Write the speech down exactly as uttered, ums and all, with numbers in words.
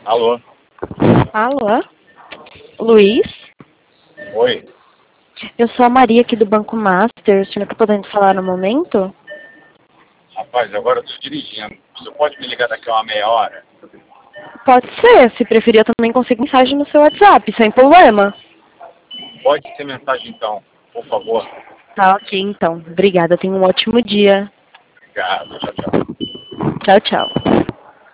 Alô? Alô? Luiz? Oi? Eu sou a Maria aqui do Banco Master. O senhor está podendo falar no momento? Rapaz, agora eu estou dirigindo. Você pode me ligar daqui a uma meia hora? Pode ser. Se preferir, eu também consigo mensagem no seu WhatsApp, sem problema. Pode ser mensagem então, por favor. Tá ok, então. Obrigada. Tenha um ótimo dia. Obrigado. Tchau, tchau. Tchau, tchau.